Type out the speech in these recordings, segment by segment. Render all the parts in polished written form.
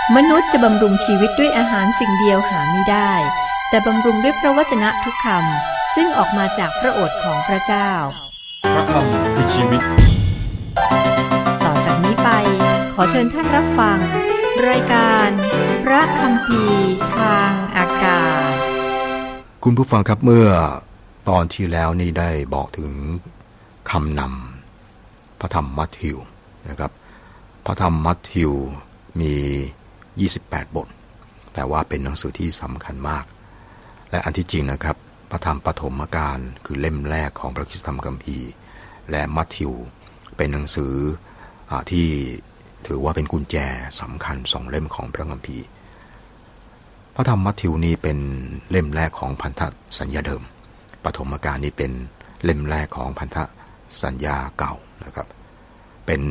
มนุษย์จะบำรุงชีวิตด้วยอาหารสิ่งเดียวหาไม่ได้แต่บำรุงด้วยพระวจนะทุกคำซึ่งออกมาจากพระโอษฐ์ของพระเจ้าพระคำคือชีวิตต่อจากนี้ไปขอเชิญท่านรับฟังรายการพระคัมภีร์ทางอากาศคุณผู้ฟังครับเมื่อตอนที่แล้วนี่ได้บอกถึงคำนำพระธรรมมัทธิวนะครับพระธรรมมัทธิวมี28บทแต่ว่าเป็นหนังสือที่สำคัญมากและอันที่จริงนะครับพระธรรมปฐมกาลคือเล่มแรกของพระคริสตธรรมคัมภีร์และมัทธิวเป็นหนังสือที่ถือว่าเป็นกุญแจสำคัญ2เล่มของพระคัมภีร์พระธรรมมัทธิวนี้เป็นเล่มแรกของพันธสัญญาเดิมปฐมกาลนี้เป็นเล่มแรกของพันธสัญญาเก่านะครับเป็น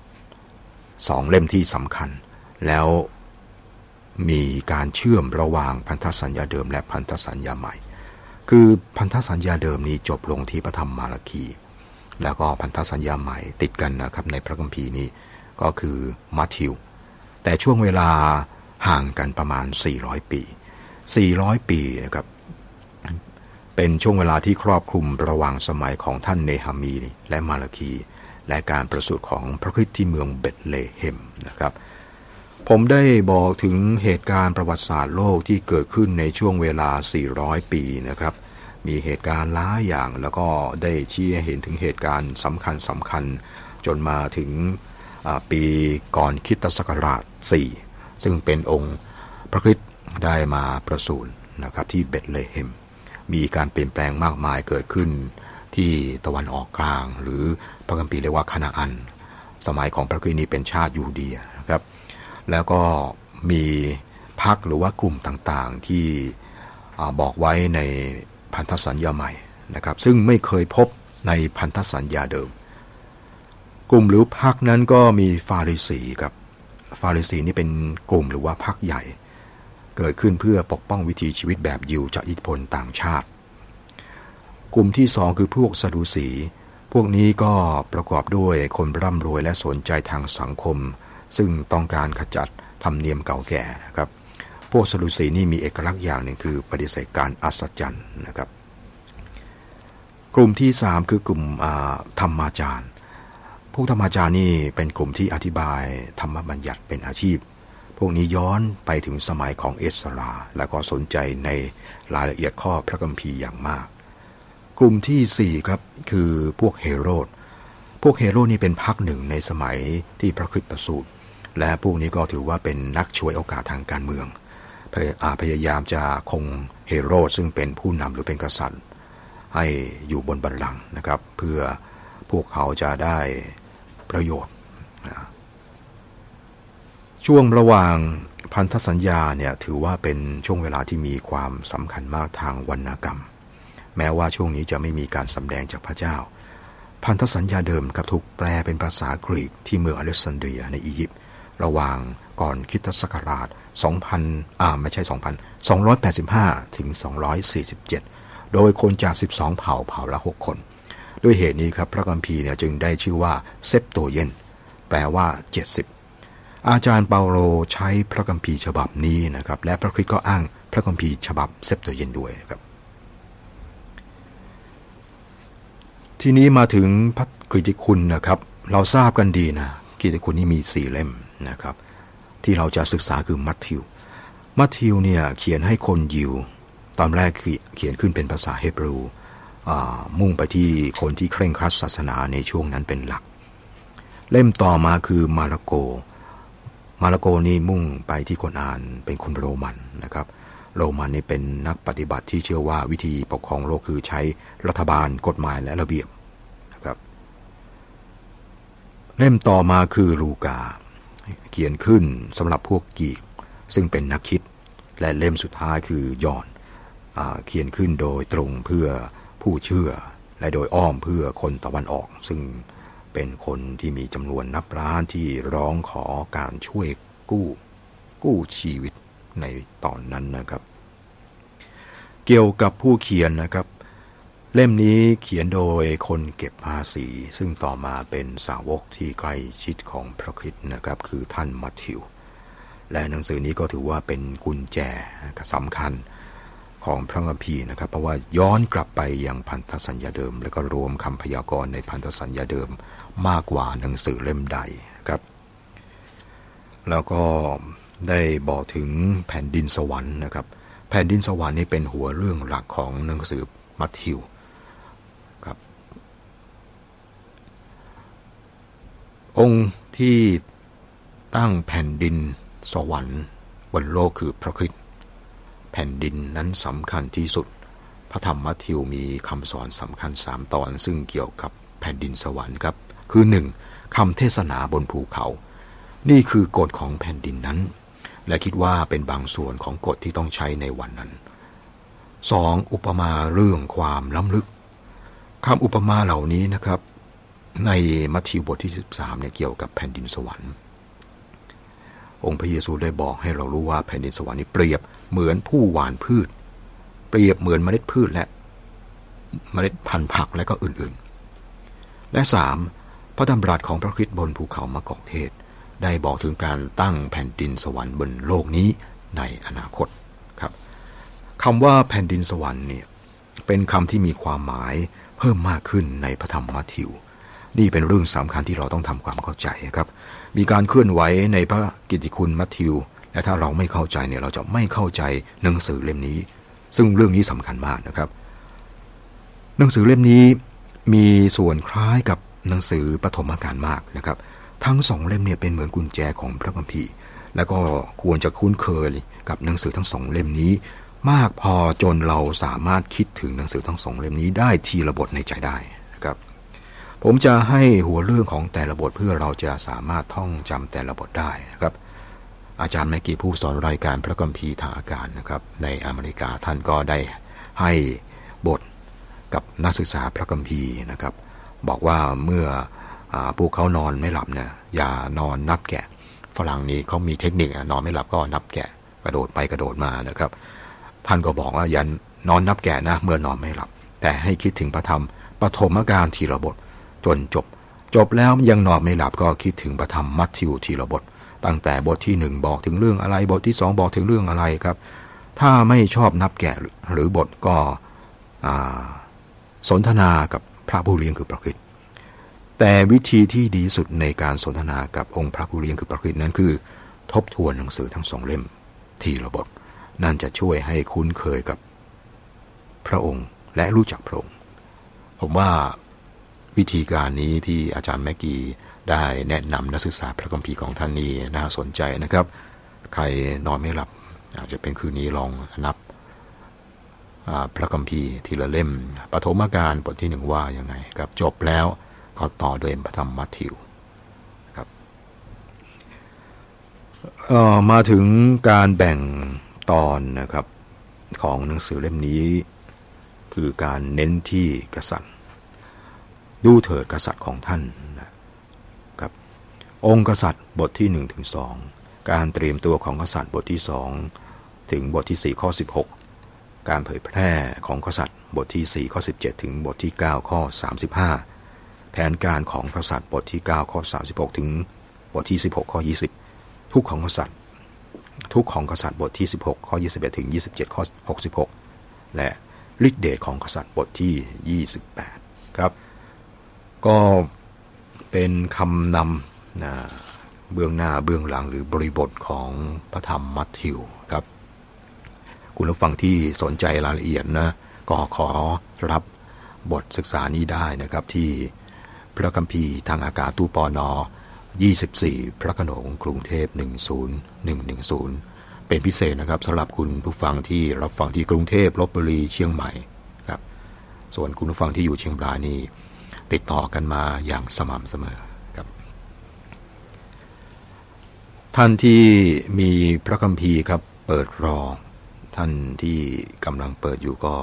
2เล่มที่สำคัญแล้วมีการเชื่อมระหว่างพันธสัญญาเดิมและพันธสัญญาใหม่คือพันธสัญญาเดิมนี้จบลงที่พระธรรมมาราคีแล้วก็พันธสัญญาใหม่ติดกันนะครับในพระคัมภีร์นี้ก็คือมัทธิวแต่ช่วงเวลาห่างกันประมาณ400ปีนะครับเป็นช่วงเวลาที่ครอบคลุมระหว่างสมัยของท่านเนหะมีและมาราคีและการประสูติของพระคริสต์ที่เมืองเบธเลเฮมนะครับผมได้บอกถึงเหตุการณ์ประวัติศาสตร์โลกที่เกิดขึ้นในช่วงเวลา400ปีนะครับมีเหตุการณ์หลายอย่างแล้วก็ได้ชี้ให้เห็นถึงเหตุการณ์สำคัญจนมาถึงปีก่อนคริสตศักราช4ซึ่งเป็นองค์พระคริสต์ได้มาประสูตินะครับที่เบธเลเฮมมีการเปลี่ยนแปลงมากมายเกิดขึ้นที่ตะวันออกกลางหรือพระคัมภีร์เรียกว่าคานาอันสมัยของพระคริสต์นี้เป็นชาติยูเดียนะครับแล้วก็มีพรรคหรือว่ากลุ่มต่างๆที่บอกไว้ในพันธสัญญาใหม่นะครับซึ่งไม่เคยพบในพันธสัญญาเดิมกลุ่มหรือพรรคนั้นก็มีฟาริสีครับฟาริสีนี่เป็นกลุ่มหรือว่าพรรคใหญ่เกิดขึ้นเพื่อปกป้องวิถีชีวิตแบบยิวจากอิทธิพลต่างชาติกลุ่มที่2คือพวกซาดูสีพวกนี้ก็ประกอบด้วยคนร่ำรวยและสนใจทางสังคมซึ่งต้องการขจัดธรรมเนียมเก่าแก่ครับพวกซาดูสีนี่มีเอกลักษณ์อย่างหนึ่งคือปฏิเสธการอัศจรรย์นะครับกลุ่มที่3คือกลุ่มธรรมาจารย์พวกธรรมาจารย์นี่เป็นกลุ่มที่อธิบายธรรมบัญญัติเป็นอาชีพพวกนี้ย้อนไปถึงสมัยของเอสราและก็สนใจในรายละเอียดข้อพระคัมภีร์อย่างมากกลุ่มที่4ครับคือพวกเฮโรดนี่เป็นพรรคหนึ่งในสมัยที่พระคริสต์ประสูติและพวกนี้ก็ถือว่าเป็นนักฉวยโอกาสทางการเมืองพยายามจะคงเฮโรดซึ่งเป็นผู้นำหรือเป็นกษัตริย์ให้อยู่บนบัลลังก์นะครับเพื่อพวกเขาจะได้ประโยชน์ช่วงระหว่างพันธสัญญาเนี่ยถือว่าเป็นช่วงเวลาที่มีความสำคัญมากทางวรรณกรรมแม้ว่าช่วงนี้จะไม่มีการสำแดงจากพระเจ้าพันธสัญญาเดิมกับถูกแปลเป็นภาษากรีกที่เมืองอเล็กซานเดรียในอียิปต์ระหว่างก่อนคริสตศักราช285ถึง247โดยคนจาก12เผ่าละ6คนด้วยเหตุนี้ครับพระคัมภีร์เนี่ยจึงได้ชื่อว่าเซปโตเยนแปลว่า70อาจารย์เปาโลใช้พระคัมภีร์ฉบับนี้นะครับและพระคริสต์ก็อ้างพระคัมภีร์ฉบับเซปโตเยนด้วยครับทีนี้มาถึงพระกฤติคุณนะครับเราทราบกันดีนะกฤติคุณนี้มี4เล่มนะครับที่เราจะศึกษาคือมัทธิวเนี่ยเขียนให้คนยิวตอนแรกเขียนขึ้นเป็นภาษาฮีบรูมุ่งไปที่คนที่เคร่งครัดศาสนาในช่วงนั้นเป็นหลักเล่มต่อมาคือมาระโกนี่มุ่งไปที่คนอ่านเป็นคนโรมันนะครับโรมันนี่เป็นนักปฏิบัติที่เชื่อว่าวิธีปกครองโลกคือใช้รัฐบาลกฎหมายและระเบียบนะครับเล่มต่อมาคือลูกาเขียนขึ้นสำหรับพวกกีกซึ่งเป็นนักคิดและเล่มสุดท้ายคือยอห์นเขียนขึ้นโดยตรงเพื่อผู้เชื่อและโดยอ้อมเพื่อคนตะวันออกซึ่งเป็นคนที่มีจำนวนนับล้านที่ร้องขอการช่วยกู้ชีวิตในตอนนั้นนะครับเกี่ยวกับผู้เขียนนะครับเล่มนี้เขียนโดยคนเก็บภาษีซึ่งต่อมาเป็นสาวกที่ใกล้ชิดของพระคริสต์นะครับคือท่านมัทธิวและหนังสือนี้ก็ถือว่าเป็นกุญแจสำคัญของพระคัมภีร์นะครับเพราะว่าย้อนกลับไปยังพันธสัญญาเดิมแล้วก็รวมคำพยากรณ์ในพันธสัญญาเดิมมากกว่าหนังสือเล่มใดครับแล้วก็ได้บอกถึงแผ่นดินสวรรค์นะครับแผ่นดินสวรรค์นี่เป็นหัวเรื่องหลักของหนังสือมัทธิวครับองค์ที่ตั้งแผ่นดินสวรรค์บนโลกคือพระคริสต์แผ่นดินนั้นสำคัญที่สุดพระธรรมมัทธิวมีคำสอนสำคัญ3ตอนซึ่งเกี่ยวกับแผ่นดินสวรรค์ครับคือ 1. คำเทศนาบนภูเขานี่คือกฎของแผ่นดินนั้นและคิดว่าเป็นบางส่วนของกฎที่ต้องใช้ในวันนั้น 2. อุปมาเรื่องความล้ำลึกคำอุปมาเหล่านี้นะครับในมัทธิวบทที่13เนี่ยเกี่ยวกับแผ่นดินสวรรค์องค์พระเยซูได้บอกให้เรารู้ว่าแผ่นดินสวรรค์นี้เปรียบเหมือนผู้หว่านพืชเปรียบเหมือนเมล็ดพืชและเมล็ดพันธุ์ผักและก็อื่นๆและ 3. พระดำรัสของพระคริสต์บนภูเขามะกอกเทศได้บอกถึงการตั้งแผ่นดินสวรรค์บนโลกนี้ในอนาคตครับคำว่าแผ่นดินสวรรค์เนี่ยเป็นคำที่มีความหมายเพิ่มมากขึ้นในพระธรรมมัทธิวนี่เป็นเรื่องสำคัญที่เราต้องทำความเข้าใจครับมีการเคลื่อนไหวในพระกิตติคุณมัทธิวและถ้าเราไม่เข้าใจเนี่ยเราจะไม่เข้าใจหนังสือเล่มนี้ซึ่งเรื่องนี้สำคัญมากนะครับหนังสือเล่มนี้มีส่วนคล้ายกับหนังสือปฐมกาลมากนะครับทั้ง2เล่มเนี่ยเป็นเหมือนกุญแจของพระคัมภีร์แล้วก็ควรจะคุ้นเคยกับหนังสือทั้ง2เล่มนี้มากพอจนเราสามารถคิดถึงหนังสือทั้ง2เล่มนี้ได้ทีละบทในใจได้นะครับผมจะให้หัวเรื่องของแต่ละบทเพื่อเราจะสามารถท่องจำแต่ละบทได้นะครับอาจารย์แม็กกี้ผู้สอนรายการพระคัมภีร์ทางอากาศนะครับในอเมริกาท่านก็ได้ให้บทกับนักศึกษาพระคัมภีร์นะครับบอกว่าเมื่อพวกเขานอนไม่หลับเนี่ยอย่านอนนับแกะฝรั่งนี้เขามีเทคนิคนอนไม่หลับก็นับแกะกระโดดไปกระโดดมานะครับท่านก็บอกว่าอย่านอนนับแกะนะเมื่อนอนไม่หลับแต่ให้คิดถึงพระธรรมปฐมกาลทีละบทจนจบแล้วยังนอนไม่หลับก็คิดถึงพระธรรมมัทธิวทีละบทตั้งแต่บทที่1บอกถึงเรื่องอะไรบทที่2บอกถึงเรื่องอะไรครับถ้าไม่ชอบนับแกะหรือบทก็สนทนากับพระผู้เลี้ยงคือพระคริสต์แต่วิธีที่ดีสุดในการสนทนากับองค์พระผู้เลี้ยงคือพระคริสต์นั้นคือทบทวนหนังสือทั้ง2เล่มทีละบทนั่นจะช่วยให้คุ้นเคยกับพระองค์และรู้จักพระองค์ผมว่าวิธีการนี้ที่อาจารย์แม็กกี้ได้แนะนำนักศึกษาพระคัมภีร์ของท่านนี้น่าสนใจนะครับใครนอนไม่หลับอาจจะเป็นคืนนี้ลองนับพระคัมภีร์ทีละเล่มปฐมกาลบทที่1ว่ายังไงครับจบแล้วก็ต่อด้วยพระธรรมมัทธิวครับมาถึงการแบ่งตอนนะครับของหนังสือเล่มนี้คือการเน้นที่กษัตริย์ดูเถิดกษัตริย์ของท่านนะครับองค์กษัตริย์บทที่1ถึง2การเตรียมตัวของกษัตริย์บทที่2ถึงบทที่4ข้อ16การเผยแพร่ของกษัตริย์บทที่4ข้อ17ถึงบทที่9ข้อ35แผนการของกษัตริย์บทที่9ข้อ36ถึงบทที่16ข้อ20ทุกข์ของกษัตริย์บทที่16ข้อ21ถึง27ข้อ66และฤทธิเดชของกษัตริย์บทที่28ครับก็เป็นคำนำเบื้องหน้าเบื้องหลังหรือบริบทของพระธรรมมัทธิวครับคุณผู้ฟังที่สนใจรายละเอียดนะก็ขอรับบทศึกษานี้ได้นะครับที่พระคัมภีร์ทางอากาศตู้ปน24พระโขนงกรุงเทพ10110เป็นพิเศษนะครับสำหรับคุณผู้ฟังที่รับฟังที่กรุงเทพลพบุรีเชียงใหม่ครับส่วนคุณผู้ฟังที่อยู่เชียงรายนี่ติดต่อกันมาอย่างสม่ำเสมอครับท่านที่มีพระคัมภีร์ครับเปิดรอท่านที่กำลังเปิดอยู่ก็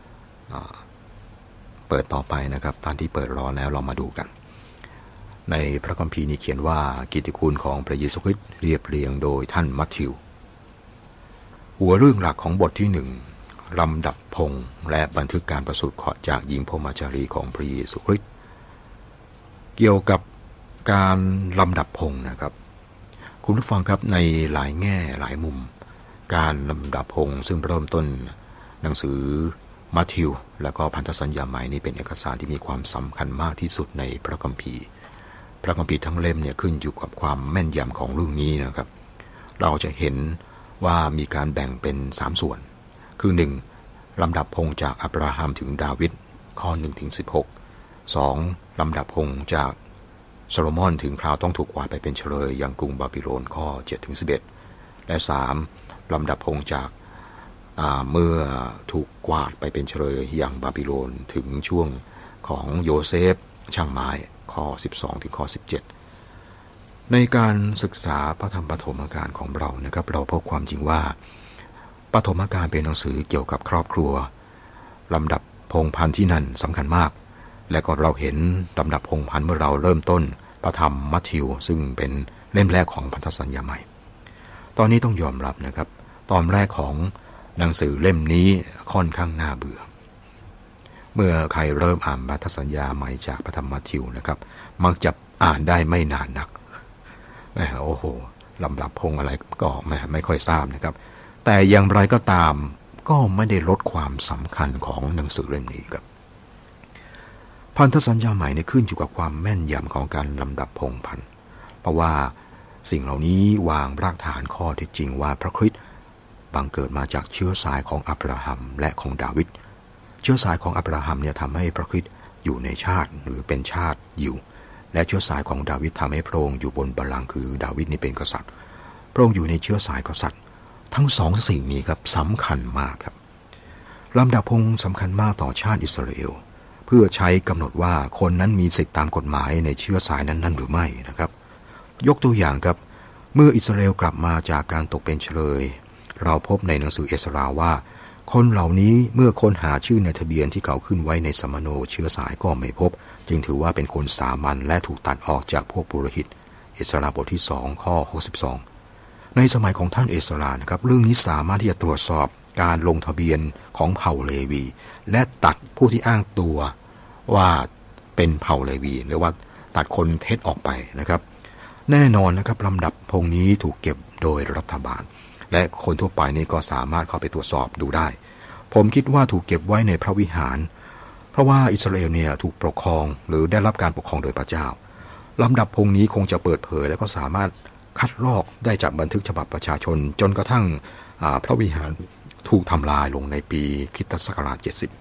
เปิดต่อไปนะครับท่านที่เปิดรอแล้วเรามาดูกันในพระคัมภีร์นี้เขียนว่ากิตติคุณของพระเยซูคริสต์เรียบเรียงโดยท่านมัทธิวหัวเรื่องหลักของบทที่1ลำดับพงศ์และบันทึกการประสูติจากหญิงพรหมจารีของพระเยซูคริสต์เกี่ยวกับการลำดับพงศ์นะครับคุณผู้ฟังครับในหลายแง่หลายมุมการลำดับพงซึ่งเริ่มต้นหนังสือมัทธิวและก็พันธสัญญาใหม่นี้เป็นเอกสารที่มีความสำคัญมากที่สุดในพระคัมภีร์ทั้งเล่มเนี่ยขึ้นอยู่กับความแม่นยำของเรื่องนี้นะครับเราจะเห็นว่ามีการแบ่งเป็น3ส่วนคือ 1. ลำดับพงจากอับราฮัมถึงดาวิดข้อ 1-16 2. ลำดับพงจากโซโลมอนถึงคราวต้องถูกกวาดไปเป็นเฉลยยังกรุงบาบิโลนข้อ 7-11 และ 3. ลำดับพงจากเมื่อถูกกวาดไปเป็นเฉลยยังบาบิโลนถึงช่วงของโยเซฟช่างไม้ข้อ 12 ถึงข้อ 17 ในการศึกษาพระธรรมปฐมกาลของเรานะครับเราพบความจริงว่าปฐมกาลเป็นหนังสือเกี่ยวกับครอบครัวลำดับพงศ์พันธุ์ที่นั่นสำคัญมากและก็เราเห็นลำดับพงศ์พันธุ์เมื่อเราเริ่มต้นพระธรรมมัทธิวซึ่งเป็นเล่มแรกของพันธสัญญาใหม่ตอนนี้ต้องยอมรับนะครับตอนแรกของหนังสือเล่มนี้ค่อนข้างน่าเบื่อเมื่อใครเริ่มอ่านพันธสัญญาใหม่จากพระธรรมมัทธิวนะครับมักจะอ่านได้ไม่นานนักโอ้โหลำดับพงศ์อะไรก็ไม่ค่อยทราบนะครับแต่อย่างไรก็ตามก็ไม่ได้ลดความสำคัญของหนังสือเล่มนี้ครับพันธสัญญาใหม่ขึ้นอยู่กับความแม่นยำของการลำดับพงศ์พันธุ์เพราะว่าสิ่งเหล่านี้วางรากฐานข้อเท็จจริงว่าพระคริสต์บังเกิดมาจากเชื้อสายของอับราฮัมและของดาวิดเชื้อสายของอับราฮัมทำให้พระคริสต์อยู่ในชาติหรือเป็นชาติยิวและเชื้อสายของดาวิดทำให้พระองค์อยู่บนบัลลังก์คือดาวิดนี่เป็นกษัตริย์พระองค์อยู่ในเชื้อสายกษัตริย์ทั้งสองสิ่งนี้ครับสำคัญมากครับลำดับพงศ์สำคัญมากต่อชาติอิสราเอลเพื่อใช้กำหนดว่าคนนั้นมีสิทธิตามกฎหมายในเชื้อสายนั้นหรือไม่นะครับยกตัวอย่างครับเมื่ออิสราเอลกลับมาจากการตกเป็นเฉลยเราพบในหนังสือเอสราว่าคนเหล่านี้เมื่อค้นหาชื่อในทะเบียนที่เขาขึ้นไว้ในสมโนเชื้อสายก็ไม่พบจึงถือว่าเป็นคนสามัญและถูกตัดออกจากพวกปุโรหิตเอสราบทที่2ข้อ62ในสมัยของท่านเอสรานะครับเรื่องนี้สามารถที่จะตรวจสอบการลงทะเบียนของเผ่าเลวีและตัดผู้ที่อ้างตัวว่าเป็นเผ่าเลวีหรือว่าตัดคนเท็จออกไปนะครับแน่นอนนะครับลำดับพงนี้ถูกเก็บโดยรัฐบาลและคนทั่วไปนี่ก็สามารถเข้าไปตรวจสอบดูได้ผมคิดว่าถูกเก็บไว้ในพระวิหารเพราะว่าอิสราเอลถูกปกครองหรือได้รับการปกครองโดยพระเจ้าลำดับพงนี้คงจะเปิดเผยและก็สามารถคัดลอกได้จากบันทึกฉบับประชาชนจนกระทั่งพระวิหารถูกทำลายลงในปีคริสตศักราช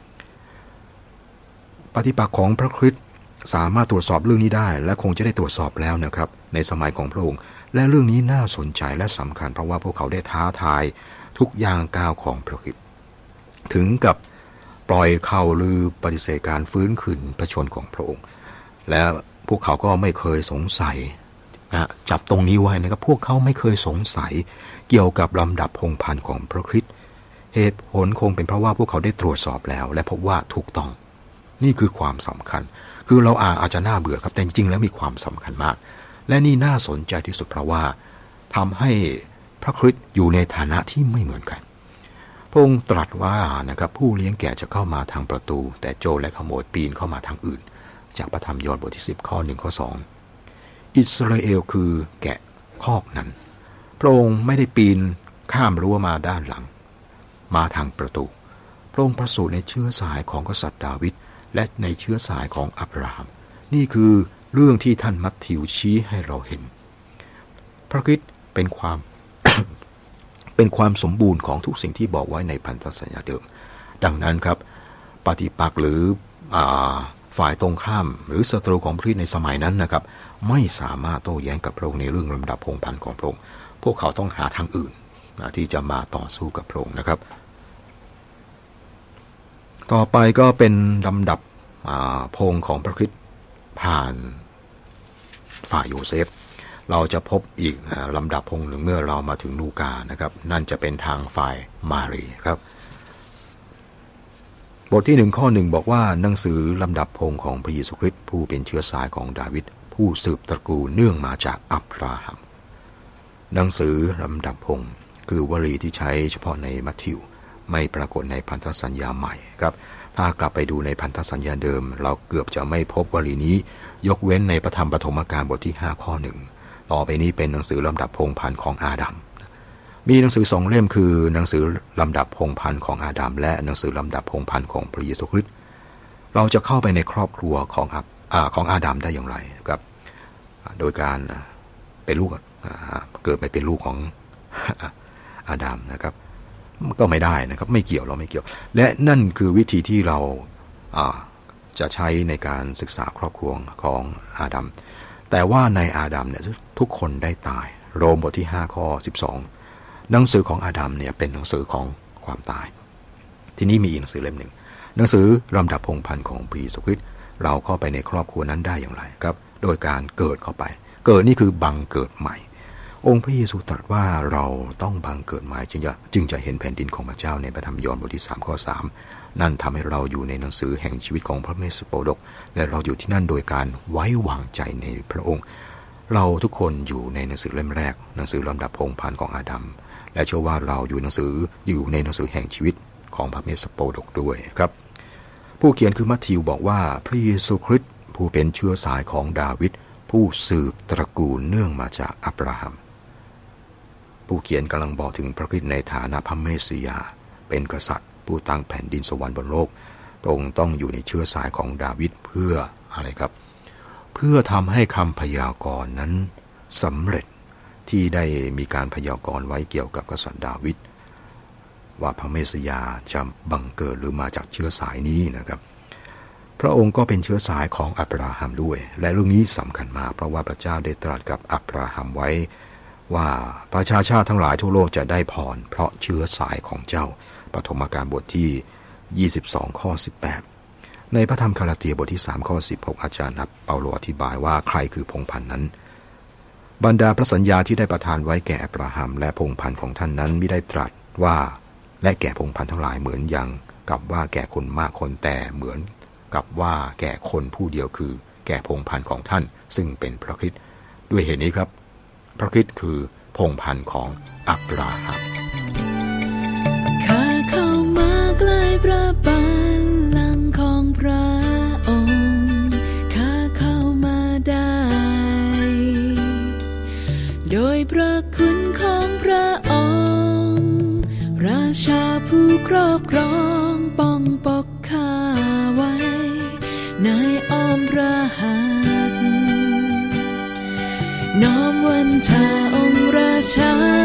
70ปฏิปักษ์ของพระคริสต์สามารถตรวจสอบเรื่องนี้ได้และคงจะได้ตรวจสอบแล้วนะครับในสมัยของพระองค์และเรื่องนี้น่าสนใจและสำคัญเพราะว่าพวกเขาได้ท้าทายทุกย่างก้าวของพระคริสต์ถึงกับปล่อยข่าวลือปฏิเสธการฟื้นคืนพระชนของพระองค์และพวกเขาก็ไม่เคยสงสัยจับตรงนี้ไว้นะครับพวกเขาไม่เคยสงสัยเกี่ยวกับลำดับพงศ์พันธุ์ของพระคริสต์เหตุผลคงเป็นเพราะว่าพวกเขาได้ตรวจสอบแล้วและพบว่าถูกต้องนี่คือความสำคัญคือเราอาจจะน่าเบื่อครับแต่จริงๆแล้วมีความสำคัญมากและนี่น่าสนใจที่สุดเพราะว่าทำให้พระคริสต์อยู่ในฐานะที่ไม่เหมือนกันพระองค์ตรัสว่านะครับผู้เลี้ยงแกะจะเข้ามาทางประตูแต่โจรและขโมยปีนเข้ามาทางอื่นจากพระธรรมยอห์นบทที่10ข้อ1ข้อ2อิสราเอลคือแกะคอกนั้นพระองค์ไม่ได้ปีนข้ามรั้วมาด้านหลังมาทางประตูพระองค์ประสูติในเชื้อสายของกษัตริย์ดาวิดและในเชื้อสายของอับราฮัมนี่คือเรื่องที่ท่านมัทธิวชี้ให้เราเห็นพระคริสต์เป็นความ เป็นความสมบูรณ์ของทุกสิ่งที่บอกไว้ในพันธสัญญาเดิมดังนั้นครับปฏิปักษ์หรือฝ่ายตรงข้ามหรือศัตรูของพระคริสต์ในสมัยนั้นนะครับไม่สามารถโต้แย้งกับพระองค์ในเรื่องลำดับพงศ์พันธุ์ของพระองค์พวกเขาต้องหาทางอื่นที่จะมาต่อสู้กับพระองค์นะครับต่อไปก็เป็นลำดับพงศ์ของพระคริสต์ผ่านฝ่ายโยเซฟเราจะพบอีกลำดับพงศ์หนึ่งเมื่อเรามาถึงลูกานะครับนั่นจะเป็นทางฝ่ายมารีครับบทที่1ข้อ1บอกว่าหนังสือลำดับพงศ์ของพระเยซูคริสต์ผู้เป็นเชื้อสายของดาวิดผู้สืบตระกูลเนื่องมาจากอับราฮัมหนังสือลำดับพงศ์คือวลีที่ใช้เฉพาะในมัทธิวไม่ปรากฏในพันธสัญญาใหม่ครับถ้ากลับไปดูในพันธสัญญาเดิมเราเกือบจะไม่พบวลีนี้ยกเว้นในพระธรรมปฐมกาลบทที่5ข้อ1 ต่อไปนี้เป็นหนังสือลำดับพงศ์พันธุ์ของอาดัมมีหนังสือ2 เล่มคือหนังสือลำดับพงศ์พันธุ์ของอาดัมและหนังสือลำดับพงศ์พันธุ์ของพระเยซูคริสต์เราจะเข้าไปในครอบครัวของอาดัมได้อย่างไรครับโดยการเป็นลูกเกิดไปเป็นลูกของอาดัมนะครับก็ไม่ได้นะครับไม่เกี่ยวเราไม่เกี่ยวและนั่นคือวิธีที่เราจะใช้ในการศึกษาครอบครัวของอาดัมแต่ว่าในอาดัมเนี่ยทุกคนได้ตายโรมบทที่5 ข้อ 12หนังสือของอาดัมเนี่ยเป็นหนังสือของความตายทีนี้มีอีกหนังสือเล่มหนึ่งหนังสือลำดับพงศ์พันธุ์ของพระเยซูคริสต์เราเข้าไปในครอบครัวนั้นได้อย่างไรครับโดยการเกิดเข้าไปเกิดนี่คือบังเกิดใหม่องค์พระเยซูตรัสว่าเราต้องบังเกิดใหม่จึงจะเห็นแผ่นดินของพระเจ้าในพระธรรมยอห์นบทที่3 ข้อ 3นั่นทำให้เราอยู่ในหนังสือแห่งชีวิตของพระเมสสโปดกและเราอยู่ที่นั่นโดยการไว้วางใจในพระองค์เราทุกคนอยู่ในหนังสือเล่มแรกหนังสือลำดับพงศ์พันธุ์ของอาดัมและเชื่อว่าเราอยู่ในหนังสือแห่งชีวิตของพระเมสสโปดกด้วยครับผู้เขียนคือมัทธิวบอกว่าพระเยซูคริสต์ผู้เป็นเชื้อสายของดาวิดผู้สืบตระกูลเนื่องมาจากอับราฮัมผู้เขียนกำลังบอกถึงพระคริสต์ในฐานะพระเมสสิยาเป็นกษัตริย์ผู้ตั้งแผ่นดินสวรรค์บนโลกพระองค์ต้องอยู่ในเชื้อสายของดาวิดเพื่ออะไรครับเพื่อทำให้คำพยากรณ์นั้นสำเร็จที่ได้มีการพยากรณ์ไว้เกี่ยวกับกษัตริย์ดาวิดว่าพระเมสสิยาจะบังเกิดหรือมาจากเชื้อสายนี้นะครับพระองค์ก็เป็นเชื้อสายของอับราฮัมด้วยและเรื่องนี้สำคัญมากเพราะว่าพระเจ้าได้ตรัสกับอับราฮัมไว้ว่าประชาชาติทั้งหลายทั่วโลกจะได้พรเพราะเชื้อสายของเจ้าปฐมกาลบทที่22 ข้อ 18ในพระธรรมกาลาเตียบทที่3 ข้อ 16อาจารย์เปาโลอธิบายว่าใครคือพงศ์พันธุ์นั้นบรรดาพระสัญญาที่ได้ประทานไว้แก่อับราฮัมและพงศ์พันธุ์ของท่านนั้นไม่ได้ตรัสว่าและแก่พงศ์พันธุ์ทั้งหลายเหมือนอย่างกับว่าแก่คนมากคนแต่เหมือนกับว่าแก่คนผู้เดียวคือแก่พงศ์พันธุ์ของท่านซึ่งเป็นพระคริสต์ด้วยเหตุนี้ครับพระคริสต์คือพงศ์พันธุ์ของอับราฮัมข้าเข้ามาใกล้พระบัลลังก์ของพระองค์ข้าเข้ามาได้โดยพระคุณของพระองค์ราชาผู้ครอบครองป้องปกข้าไว้ในอ้อมพระหัตถ์น้อมวันทาองค์ราชา